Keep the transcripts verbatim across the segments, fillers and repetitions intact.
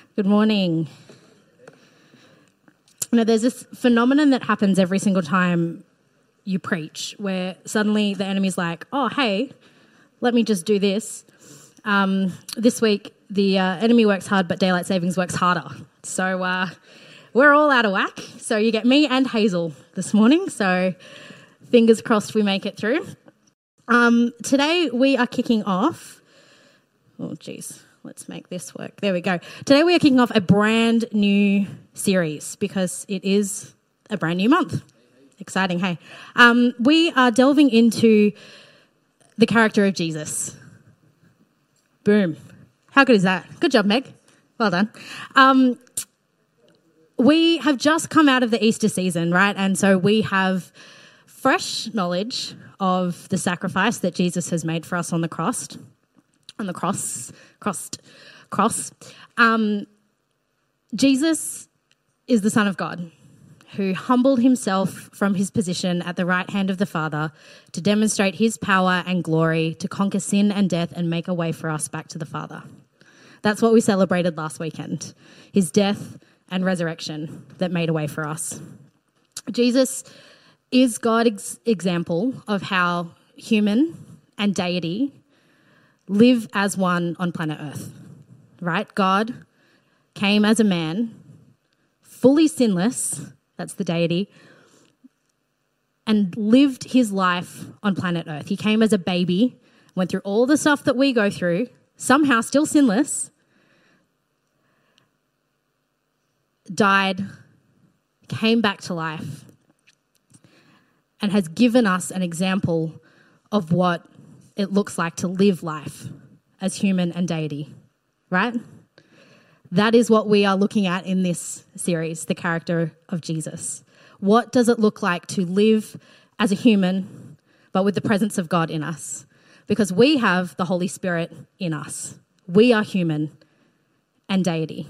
Good morning. You know, there's this phenomenon that happens every single time you preach where suddenly the enemy's like, oh, hey, let me just do this. Um, this week, the uh, enemy works hard, but daylight savings works harder. So uh, we're all out of whack. So you get me and Hazel this morning. So fingers crossed we make it through. Um, today we are kicking off. Oh, geez. Let's make this work. There we go. Today we are kicking off a brand new series because it is a brand new month. Exciting, hey? Um, we are delving into the character of Jesus. Boom. How good is that? Good job, Meg. Well done. Um, we have just come out of the Easter season, right? And so we have fresh knowledge of the sacrifice that Jesus has made for us on the cross. On the cross, crossed, cross. Um, Jesus is the Son of God who humbled himself from his position at the right hand of the Father to demonstrate his power and glory to conquer sin and death and make a way for us back to the Father. That's what we celebrated last weekend, his death and resurrection that made a way for us. Jesus is God's example of how human and deity live as one on planet Earth, right? God came as a man, fully sinless, that's the deity, and lived his life on planet Earth. He came as a baby, went through all the stuff that we go through, somehow still sinless, died, came back to life, and has given us an example of what it looks like to live life as human and deity, right? That is what we are looking at in this series, the character of Jesus. What does it look like to live as a human, but with the presence of God in us? Because we have the Holy Spirit in us. We are human and deity.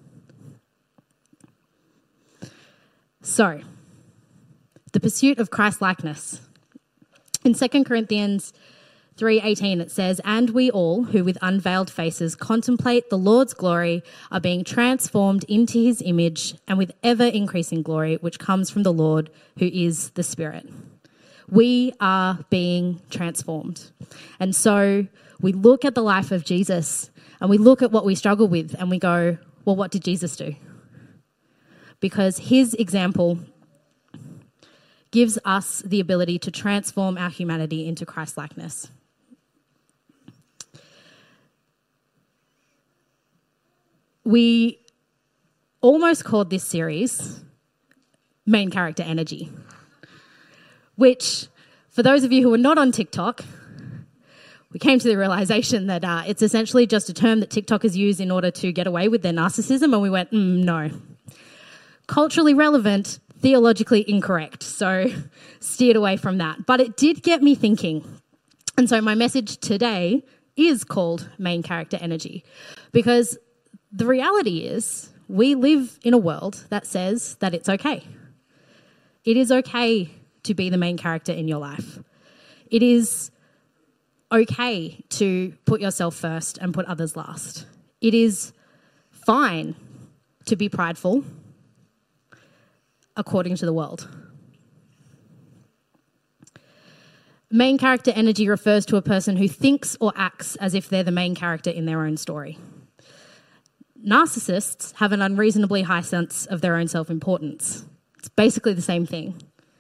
So, the pursuit of Christ-likeness. In Second Corinthians three eighteen it says, "And we all, who with unveiled faces contemplate the Lord's glory, are being transformed into his image and with ever-increasing glory, which comes from the Lord, who is the Spirit." We are being transformed. And so we look at the life of Jesus and we look at what we struggle with and we go, well, what did Jesus do? Because his example gives us the ability to transform our humanity into Christ-likeness. We almost called this series Main Character Energy, which, for those of you who are not on TikTok, we came to the realization that uh, it's essentially just a term that TikTok has used in order to get away with their narcissism, and we went, mm, no. Culturally relevant, theologically incorrect, so steered away from that. But it did get me thinking. And so my message today is called Main Character Energy, because the reality is we live in a world that says that it's okay. It is okay to be the main character in your life. It is okay to put yourself first and put others last. It is fine to be prideful, according to the world. Main character energy refers to a person who thinks or acts as if they're the main character in their own story. Narcissists have an unreasonably high sense of their own self-importance. It's basically the same thing.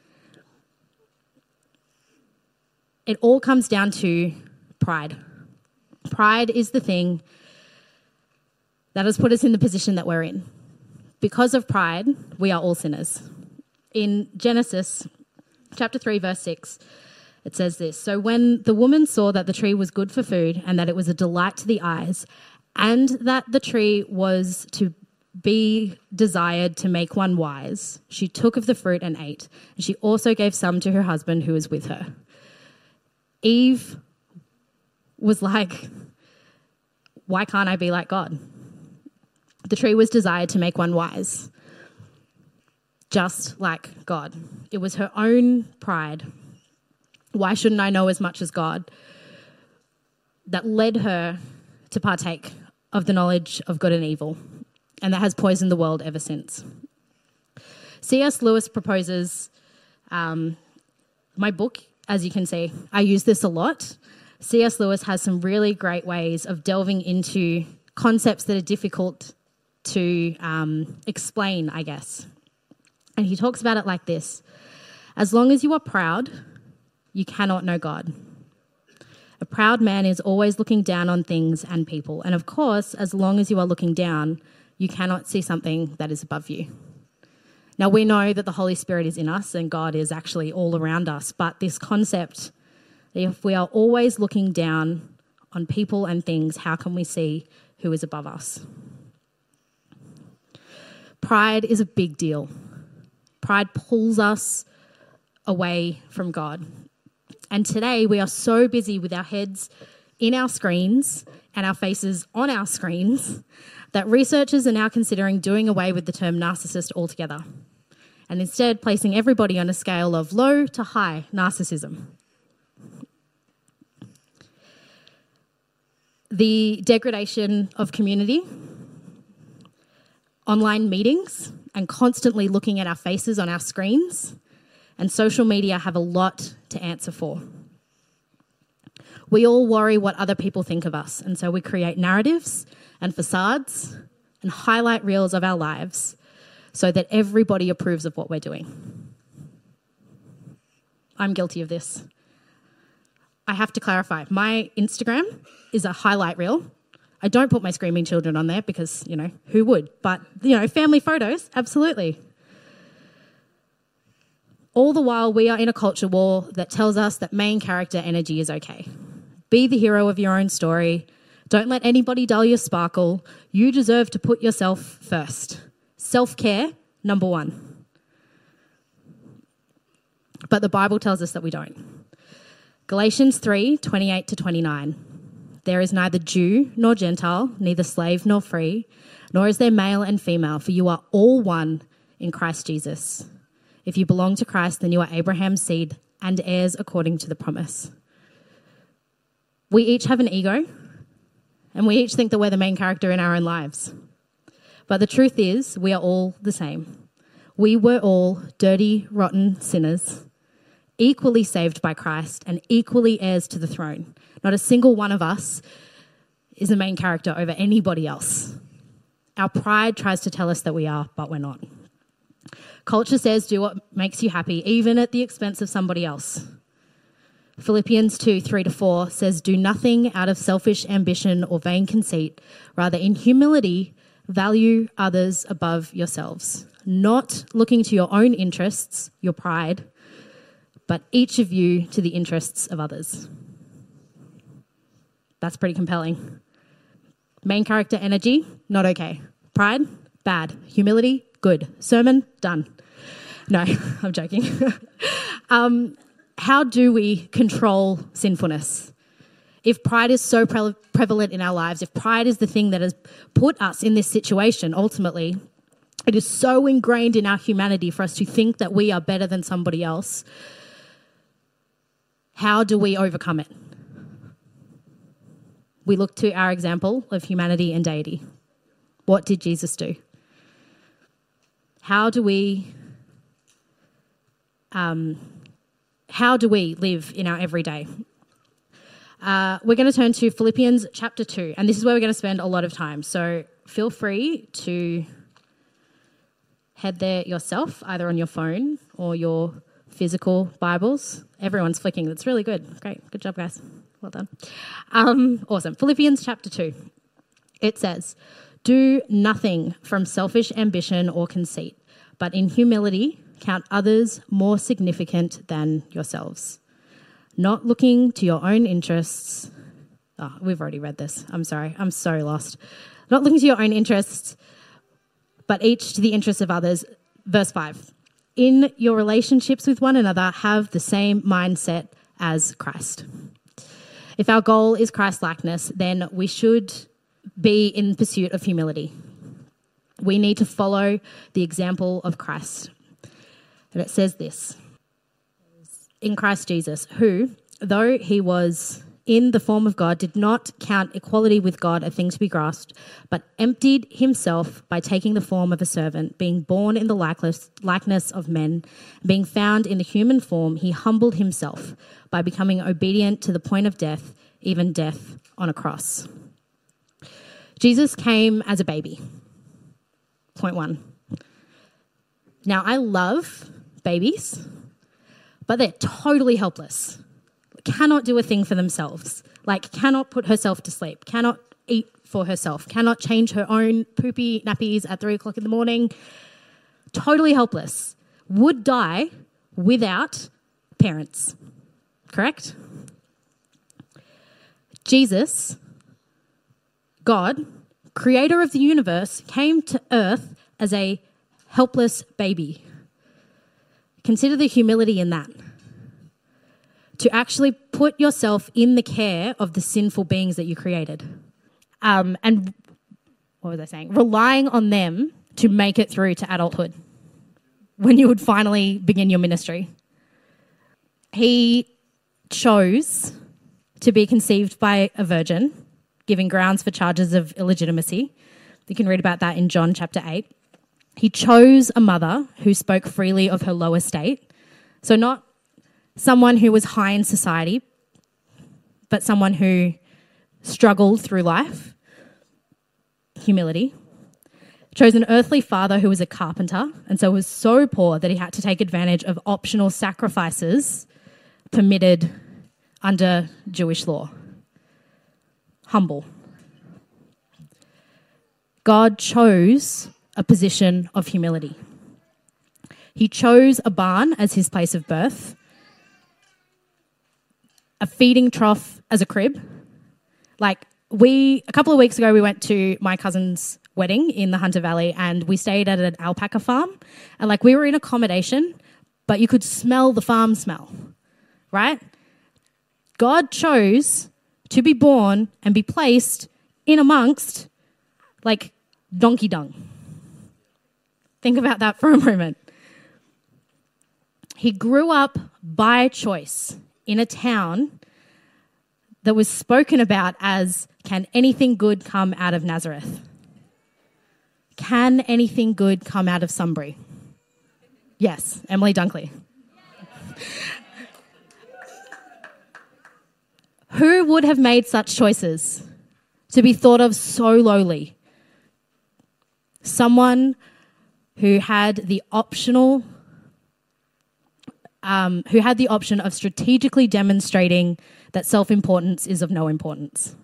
It all comes down to pride. Pride is the thing that has put us in the position that we're in. Because of pride, we are all sinners. In Genesis chapter three, verse six, it says this, "So when the woman saw that the tree was good for food and that it was a delight to the eyes, and that the tree was to be desired to make one wise, she took of the fruit and ate. And she also gave some to her husband who was with her." Eve was like, why can't I be like God? The tree was desired to make one wise, just like God. It was her own pride. Why shouldn't I know as much as God? That led her to partake of the knowledge of good and evil. and that has poisoned the world ever since. C S Lewis proposes, um, my book, as you can see, I use this a lot. C S Lewis has some really great ways of delving into concepts that are difficult to um, explain, I guess. And he talks about it like this: as long as you are proud, you cannot know God. A proud man is always looking down on things and people. And of course, as long as you are looking down, you cannot see something that is above you. Now, we know that the Holy Spirit is in us and God is actually all around us, but this concept, if we are always looking down on people and things, how can we see who is above us? Pride is a big deal. Pride pulls us away from God. And today we are so busy with our heads in our screens and our faces on our screens that researchers are now considering doing away with the term narcissist altogether, and instead placing everybody on a scale of low to high narcissism. The degradation of community, online meetings, and constantly looking at our faces on our screens, and social media have a lot to answer for. We all worry what other people think of us, and so we create narratives and facades and highlight reels of our lives so that everybody approves of what we're doing. I'm guilty of this. I have to clarify, my Instagram is a highlight reel. I don't put my screaming children on there because, you know, who would? But, you know, family photos, absolutely. All the while, we are in a culture war that tells us that main character energy is okay. Be the hero of your own story. Don't let anybody dull your sparkle. You deserve to put yourself first. Self-care, number one. But the Bible tells us that we don't. Galatians three, twenty-eight to twenty-nine. There is neither Jew nor Gentile, neither slave nor free, nor is there male and female, for you are all one in Christ Jesus. If you belong to Christ, then you are Abraham's seed and heirs according to the promise. We each have an ego, and we each think that we're the main character in our own lives. But the truth is, we are all the same. We were all dirty, rotten sinners, equally saved by Christ and equally heirs to the throne. Not a single one of us is the main character over anybody else. Our pride tries to tell us that we are, but we're not. Culture says do what makes you happy, even at the expense of somebody else. Philippians two, three to four says, do nothing out of selfish ambition or vain conceit. Rather, in humility, value others above yourselves, not looking to your own interests, your pride, but each of you to the interests of others. That's pretty compelling. Main character energy, not okay. Pride, bad. Humility, good. Sermon, done. No, I'm joking. um, how do we control sinfulness? If pride is so pre- prevalent in our lives, if pride is the thing that has put us in this situation, ultimately, it is so ingrained in our humanity for us to think that we are better than somebody else. How do we overcome it? We look to our example of humanity and deity. What did Jesus do? How do we, um, how do we live in our everyday? Uh, we're going to turn to Philippians chapter two, and this is where we're going to spend a lot of time. So feel free to head there yourself, either on your phone or your physical Bibles. Everyone's flicking. That's really good. Great. Good job, guys. Well done. Um, awesome. Philippians chapter two. It says, do nothing from selfish ambition or conceit, but in humility count others more significant than yourselves. Not looking to your own interests. Oh, we've already read this. I'm sorry. I'm so lost. Not looking to your own interests, but each to the interests of others. Verse five. In your relationships with one another, have the same mindset as Christ. If our goal is Christ-likeness, then we should be in pursuit of humility. We need to follow the example of Christ. And it says this, in Christ Jesus, who, though he was in the form of God, did not count equality with God a thing to be grasped, but emptied himself by taking the form of a servant, being born in the likeness, likeness of men, being found in the human form, he humbled himself by becoming obedient to the point of death, even death on a cross. Jesus came as a baby. Point one. Now, I love babies, but they're totally helpless. Cannot do a thing for themselves. Like, cannot put herself to sleep, cannot eat for herself, cannot change her own poopy nappies at three o'clock in the morning. Totally helpless. Would die without parents. Correct? Jesus, God, creator of the universe, came to earth as a helpless baby. Consider the humility in that. To actually put yourself in the care of the sinful beings that you created. Um, and what was I saying? Relying on them to make it through to adulthood when you would finally begin your ministry. He chose to be conceived by a virgin, giving grounds for charges of illegitimacy. You can read about that in John chapter eight. He chose a mother who spoke freely of her low estate. So not someone who was high in society, but someone who struggled through life. Humility. Chose an earthly father who was a carpenter, and so was so poor that he had to take advantage of optional sacrifices permitted under Jewish law. Humble. God chose a position of humility. He chose a barn as his place of birth, a feeding trough as a crib. Like, we, a couple of weeks ago, we went to my cousin's wedding in the Hunter Valley, and we stayed at an alpaca farm, and like, we were in accommodation, but you could smell the farm smell, right? God chose to be born and be placed in amongst, like, donkey dung. Think about that for a moment. He grew up by choice in a town that was spoken about as, can anything good come out of Nazareth? Can anything good come out of Sunbury? Yes, Emily Dunkley. Who would have made such choices to be thought of so lowly? Someone who had the optional, um, who had the option of strategically demonstrating that self-importance is of no importance.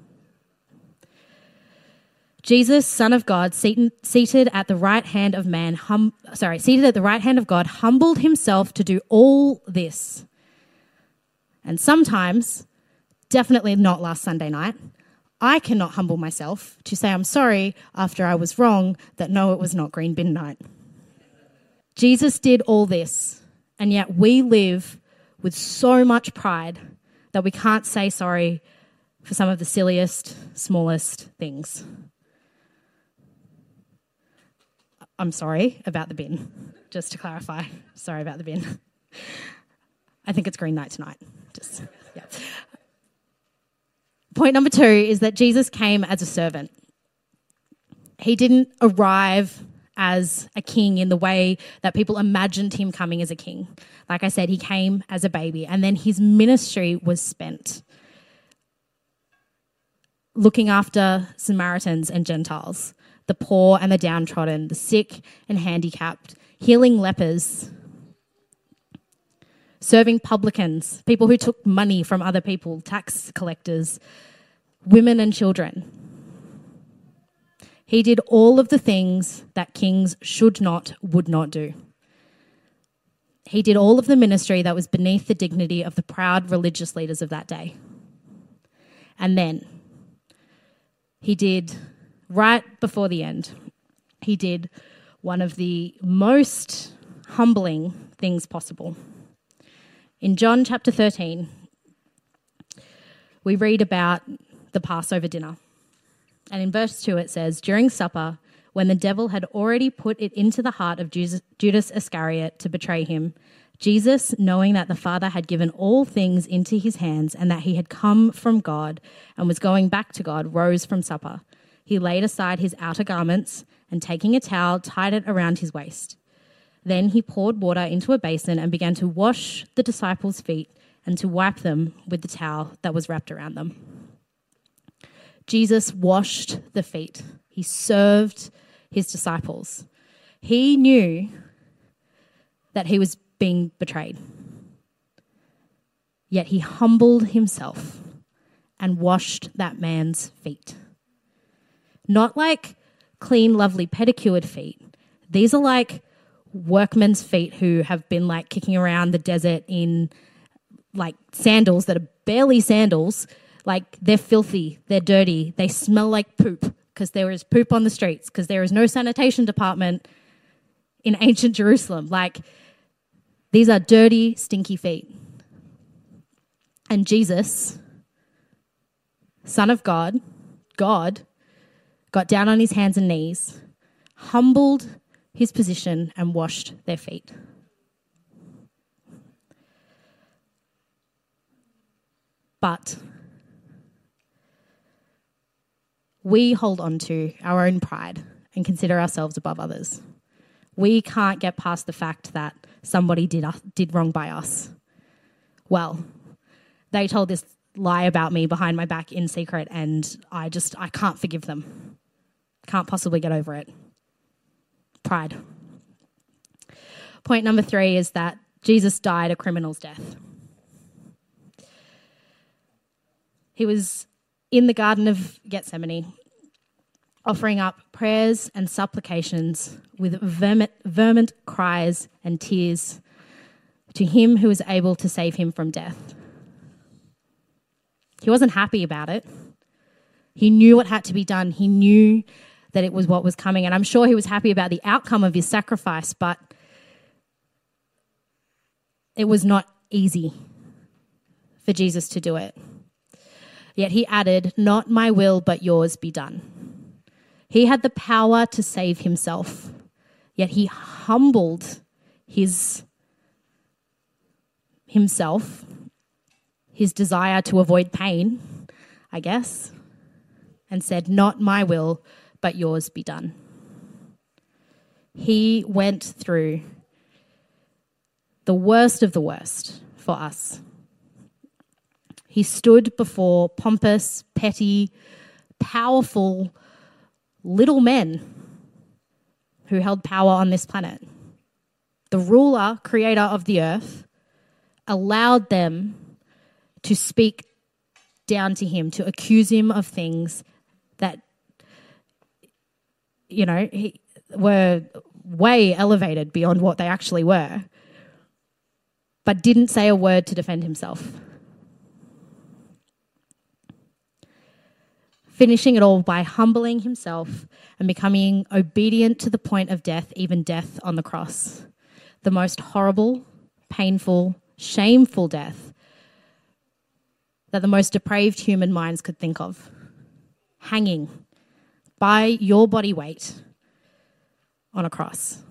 Jesus, Son of God, seated, seated at the right hand of man, hum, sorry, seated at the right hand of God, humbled himself to do all this. And sometimes, definitely not last Sunday night, I cannot humble myself to say I'm sorry after I was wrong that no, it was not green bin night. Jesus did all this, and yet we live with so much pride that we can't say sorry for some of the silliest, smallest things. I'm sorry about the bin, just to clarify. Sorry about the bin. I think it's green night tonight. Just, yeah. Point number two is that Jesus came as a servant. He didn't arrive as a king in the way that people imagined him coming as a king. Like I said, he came as a baby, and then his ministry was spent looking after Samaritans and Gentiles, the poor and the downtrodden, the sick and handicapped, healing lepers, serving publicans, people who took money from other people, tax collectors, women and children. He did all of the things that kings should not, would not do. He did all of the ministry that was beneath the dignity of the proud religious leaders of that day. And then he did, right before the end, he did one of the most humbling things possible. In John chapter thirteen, we read about the Passover dinner. And in verse two it says, during supper, when the devil had already put it into the heart of Judas Iscariot to betray him, Jesus, knowing that the Father had given all things into his hands and that he had come from God and was going back to God, rose from supper. He laid aside his outer garments and, taking a towel, tied it around his waist. Then he poured water into a basin and began to wash the disciples' feet and to wipe them with the towel that was wrapped around them. Jesus washed the feet. He served his disciples. He knew that he was being betrayed. Yet he humbled himself and washed that man's feet. Not like clean, lovely, pedicured feet. These are like workmen's feet who have been like kicking around the desert in like sandals that are barely sandals. Like they're filthy, they're dirty, they smell like poop because there is poop on the streets, because there is no sanitation department in ancient Jerusalem. Like these are dirty, stinky feet. And Jesus, Son of God, God, got down on his hands and knees, humbled his position and washed their feet. But we hold on to our own pride and consider ourselves above others. We can't get past the fact that somebody did us, did wrong by us. Well, they told this lie about me behind my back in secret, and I just, I can't forgive them. Can't possibly get over it. Pride. Point number three is that Jesus died a criminal's death. He was in the Garden of Gethsemane, offering up prayers and supplications with vehement, vehement cries and tears to him who was able to save him from death. He wasn't happy about it. He knew what had to be done. He knew that it was what was coming, and I'm sure he was happy about the outcome of his sacrifice, but it was not easy for Jesus to do it. Yet he added, "Not my will, but yours be done." He had the power to save himself, yet he humbled his himself, his desire to avoid pain, I guess, and said, "Not my will, but yours be done." He went through the worst of the worst for us. He stood before pompous, petty, powerful little men who held power on this planet. The ruler, creator of the earth, allowed them to speak down to him, to accuse him of things that, you know, he, were way elevated beyond what they actually were, but didn't say a word to defend himself. Finishing it all by humbling himself and becoming obedient to the point of death, even death on the cross. The most horrible, painful, shameful death that the most depraved human minds could think of. Hanging by your body weight on a cross.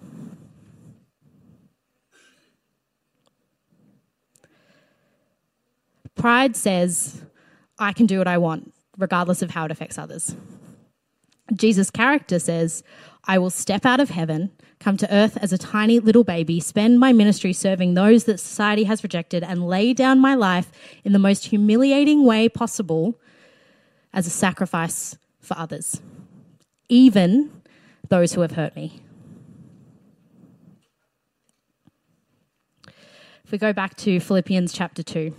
Pride says, I can do what I want, regardless of how it affects others. Jesus' character says, I will step out of heaven, come to earth as a tiny little baby, spend my ministry serving those that society has rejected, and lay down my life in the most humiliating way possible as a sacrifice for others, even those who have hurt me. If we go back to Philippians chapter two,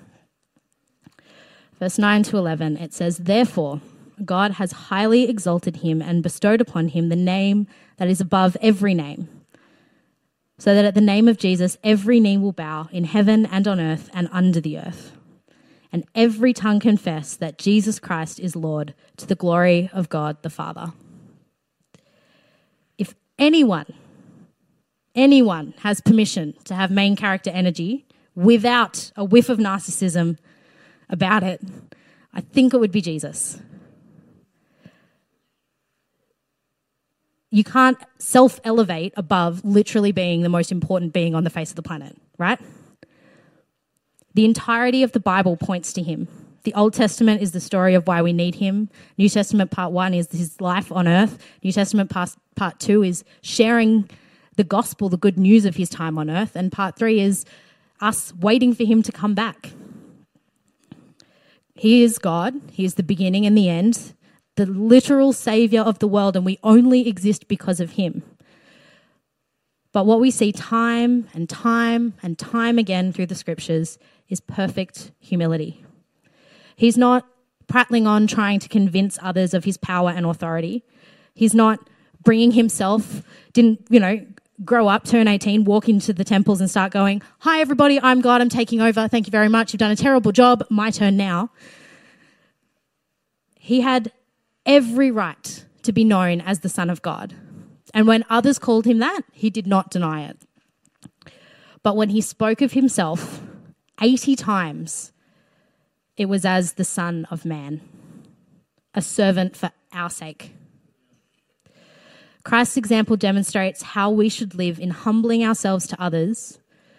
verse nine to eleven, it says, Therefore, God has highly exalted him and bestowed upon him the name that is above every name, so that at the name of Jesus every knee will bow in heaven and on earth and under the earth, and every tongue confess that Jesus Christ is Lord, to the glory of God the Father. If anyone, anyone has permission to have main character energy without a whiff of narcissism about it, I think it would be Jesus. You can't self-elevate above literally being the most important being on the face of the planet, right? The entirety of the Bible points to him. The Old Testament is the story of why we need him. New Testament part one is his life on earth. New Testament part, part two is sharing the gospel, the good news of his time on earth. And part three is us waiting for him to come back. He is God. He is the beginning and the end, the literal saviour of the world, and we only exist because of him. But what we see time and time and time again through the scriptures is perfect humility. He's not prattling on trying to convince others of his power and authority. He's not bringing himself, didn't, you know, grow up, turn eighteen, walk into the temples and start going, "Hi, everybody, I'm God, I'm taking over. Thank you very much. You've done a terrible job. My turn now." He had every right to be known as the Son of God. And when others called him that, he did not deny it. But when he spoke of himself eighty times, it was as the Son of Man, a servant for our sake. Christ's example demonstrates how we should live in humbling ourselves to others,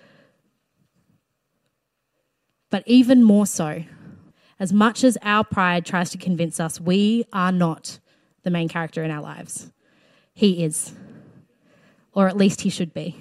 but even more so, as much as our pride tries to convince us we are not the main character in our lives. He is, or at least he should be.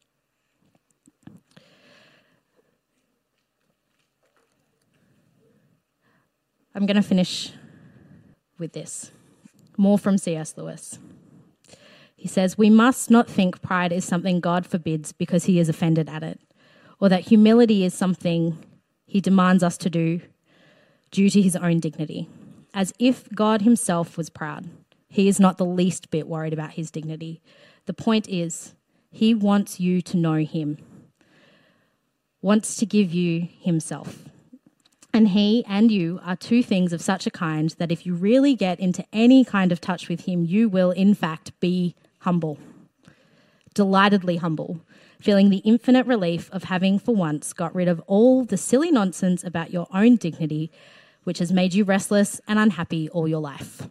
I'm going to finish with this. More from C S Lewis. He says, "We must not think pride is something God forbids because he is offended at it, or that humility is something he demands us to do due to his own dignity. As if God himself was proud. He is not the least bit worried about his dignity. The point is, he wants you to know him, wants to give you himself. And he and you are two things of such a kind that if you really get into any kind of touch with him, you will in fact be humble, delightedly humble, feeling the infinite relief of having for once got rid of all the silly nonsense about your own dignity, which has made you restless and unhappy all your life."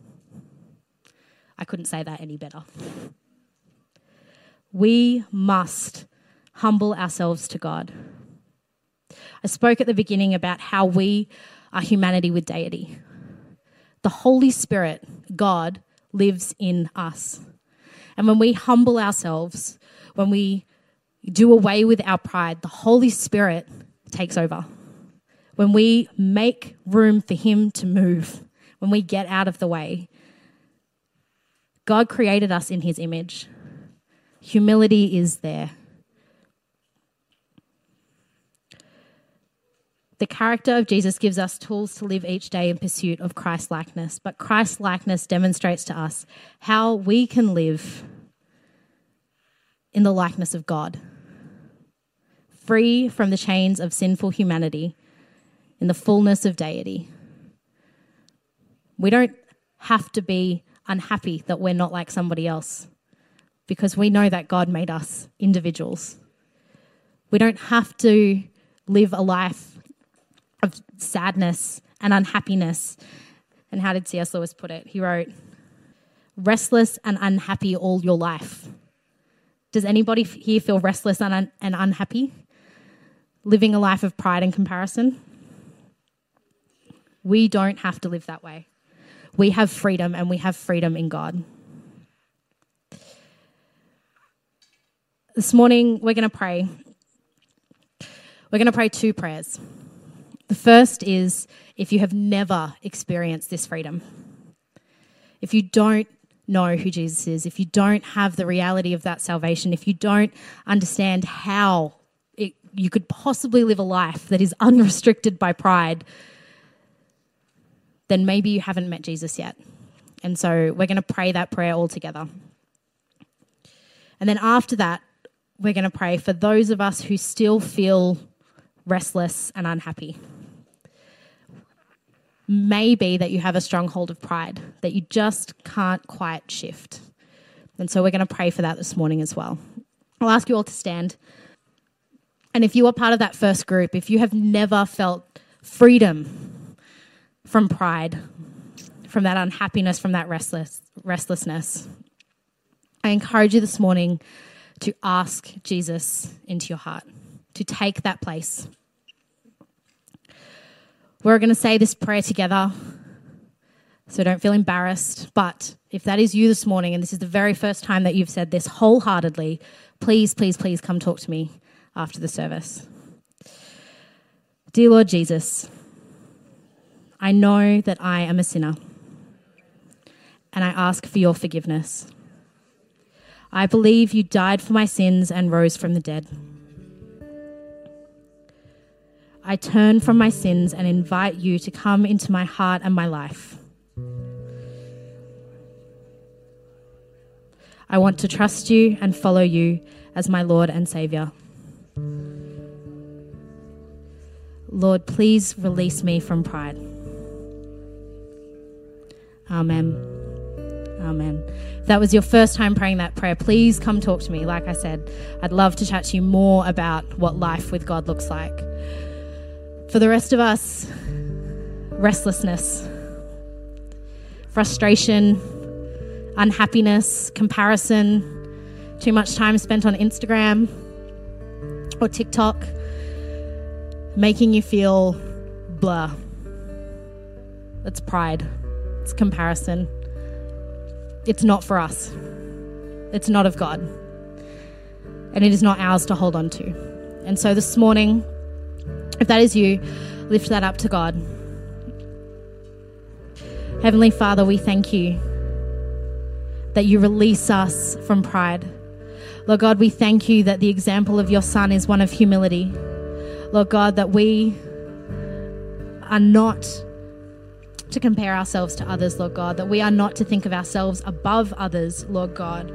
I couldn't say that any better. We must humble ourselves to God. I spoke at the beginning about how we are humanity with deity. The Holy Spirit, God, lives in us. And when we humble ourselves, when we do away with our pride, the Holy Spirit takes over. When we make room for him to move, when we get out of the way, God created us in his image. Humility is there. The character of Jesus gives us tools to live each day in pursuit of Christ-likeness, but Christ-likeness demonstrates to us how we can live in the likeness of God, free from the chains of sinful humanity, in the fullness of deity. We don't have to be unhappy that we're not like somebody else because we know that God made us individuals. We don't have to live a life of sadness and unhappiness. And how did C S Lewis put it? He wrote, "Restless and unhappy all your life." Does anybody here feel restless and, un- and unhappy? Living a life of pride and comparison? We don't have to live that way. We have freedom, and we have freedom in God. This morning, we're going to pray. We're going to pray two prayers. The first is if you have never experienced this freedom. If you don't know who Jesus is, if you don't have the reality of that salvation, if you don't understand how it, you could possibly live a life that is unrestricted by pride, then maybe you haven't met Jesus yet. And so we're going to pray that prayer all together. And then after that, we're going to pray for those of us who still feel restless and unhappy. Maybe that you have a stronghold of pride that you just can't quite shift. And so we're going to pray for that this morning as well. I'll ask you all to stand. And if you are part of that first group, if you have never felt freedom from pride, from that unhappiness, from that restless restlessness, I encourage you this morning to ask Jesus into your heart. to take that place. We're going to say this prayer together, so don't feel embarrassed. But if that is you this morning and this is the very first time that you've said this wholeheartedly, please, please, please come talk to me after the service. Dear Lord Jesus, I know that I am a sinner, and I ask for your forgiveness. I believe you died for my sins and rose from the dead. I turn from my sins and invite you to come into my heart and my life. I want to trust you and follow you as my Lord and Saviour. Lord, please release me from pride. Amen. Amen. If that was your first time praying that prayer, please come talk to me. Like I said, I'd love to chat to you more about what life with God looks like. For the rest of us, restlessness, frustration, unhappiness, comparison, too much time spent on Instagram or TikTok, making you feel blah. It's pride. It's comparison. It's not for us. It's not of God. And it is not ours to hold on to. And so this morning, if that is you, lift that up to God. Heavenly Father, we thank you that you release us from pride. Lord God, we thank you that the example of your Son is one of humility. Lord God, that we are not to compare ourselves to others, Lord God, that we are not to think of ourselves above others, Lord God,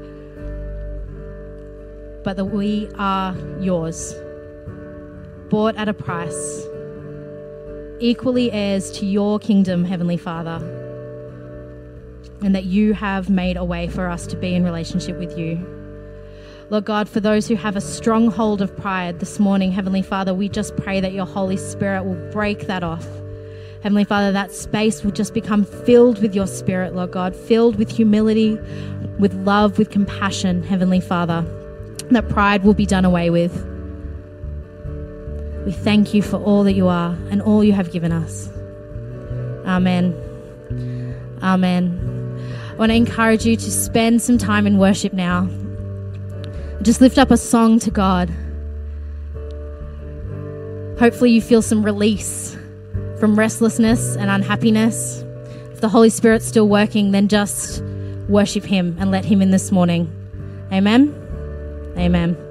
but that we are yours, bought at a price, equally heirs to your kingdom, Heavenly Father, and that you have made a way for us to be in relationship with you. Lord God, for those who have a stronghold of pride this morning, Heavenly Father, we just pray that your Holy Spirit will break that off. Heavenly Father, that space will just become filled with your Spirit, Lord God, filled with humility, with love, with compassion, Heavenly Father, that pride will be done away with. We thank you for all that you are and all you have given us. Amen. Amen. I want to encourage you to spend some time in worship now. Just lift up a song to God. Hopefully you feel some release from restlessness and unhappiness. If the Holy Spirit's still working, then just worship him and let him in this morning. Amen. Amen.